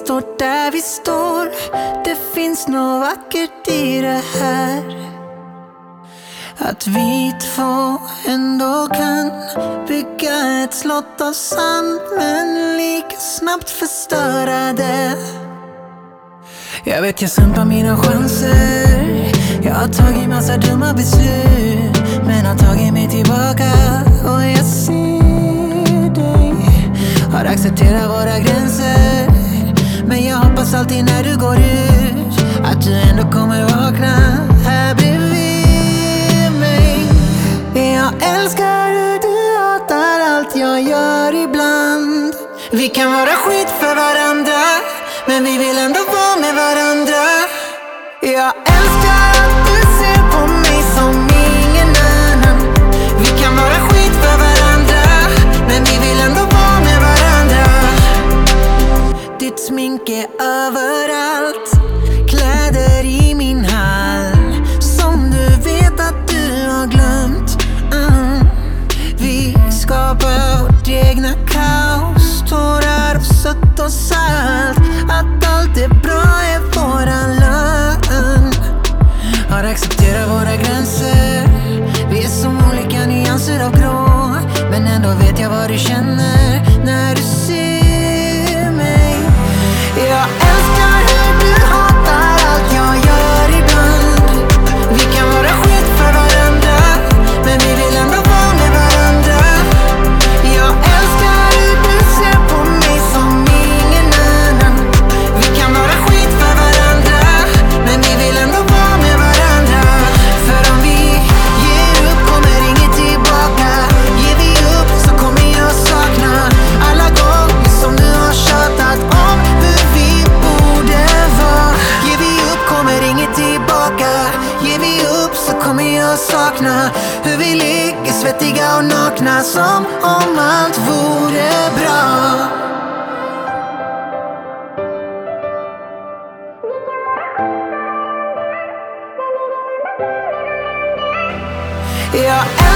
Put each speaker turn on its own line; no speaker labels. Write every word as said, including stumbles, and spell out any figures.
står där vi står. Det finns något vackert i det här, att vi två ändå kan bygga ett slott av sand, men lika snabbt förstöra det. Jag vet jag sumpar mina chanser, jag har tagit massa dumma beslut, men har tagit mig tillbaka och jag ser dig. Har accepterat våra gränser, men jag hoppas alltid när du går ut att du ändå kommer vakna här bredvid mig. Jag älskar hur du hatar allt jag gör ibland. Vi kan vara skit för varandra, men vi vill ändå vara med varandra. Jag älskar att du ser på mig som ingen annan. Vi kan vara skit för varandra, men vi vill ändå vara med varandra. Ditt smink är överallt, kläder i min hall som du vet att du har glömt. mm. Vi skapar vårt egna kaos, tårar och sött och salt. Att allt är bra är våran lön. Har accepterat våra gränser, vi är som olika nyanser av grå, men ändå vet jag vad du känner när du ser mig. Jag älskar hur du hatar allt jag gör ibland. Vi kan vara skit för varandra, men vi vill ändå vara med varandra. Jag älskar hur du ser på mig som ingen annan. Vi kan vara skit för varandra, men vi vill ändå vara med varandra. För om vi ger upp kommer inget tillbaka. Ger vi upp så kommer jag sakna alla gånger som du har tjatat om hur vi borde vara. Ger vi upp kommer inget tillbaka. Ger vi upp så kommer jag sakna hur vi ligger svettiga och nakna som om allt vore bra. Jag